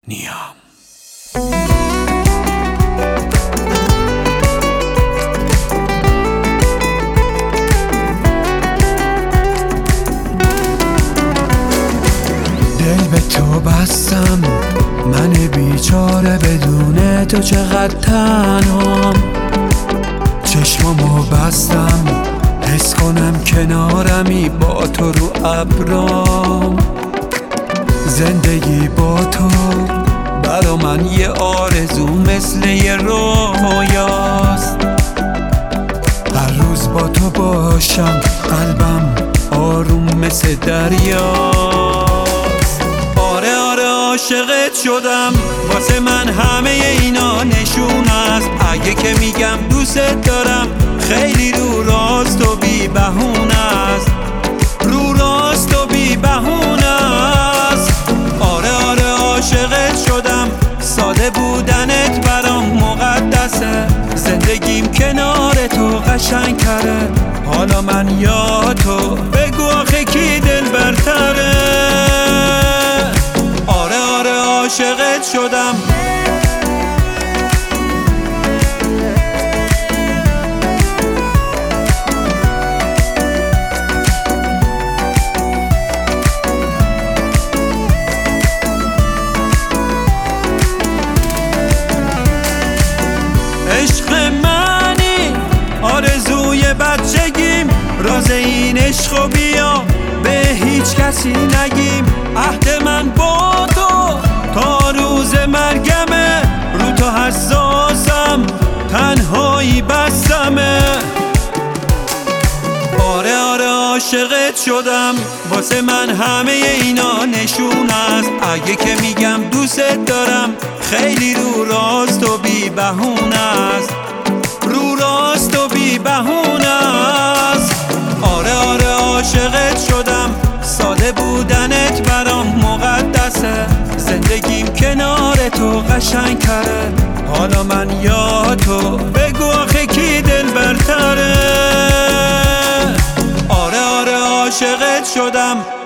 نیام. دل به تو بستم، من بیچاره بدون تو چقدر تنهام. چشمامو بستم حس کنم کنارمی با تو رو ابرام. زندگی با تو برا من یه آرزو مثل یه رویاست. هر روز با تو باشم قلبم آروم مثل دریاست. آره عاشقت شدم، واسه من همه اینا نشون است. اگه که میگم دوست دارم خیلی رو راست و بی بهونه است. رو راست و بی بهونه است. آره عاشقت شدم، ساده بودنت برام مقدسه. زندگیم کنار تو قشنگ تره، حالا من یا تو بگو آخه کی دل برتره. آره عاشقت شدم. عشق منی آرزوی بچگیم، راز این عشق و بیا به هیچ کسی نگیم. عهد من با تو تا روز مرگمه، رو تو حساسم تنهایی بسمه. آره عاشقت شدم، واسه من همه اینا نشون است. اگه که میگم دوست دارم خیلی رو راست و بی بهونه است. رو راست و بی بهونه است. آره عاشقت شدم، ساده بودنت برام مقدسه. زندگیم کنار تو قشنگ تره، حالا من یا تو بگو آخه کی دل برتره. آره عاشقت شدم.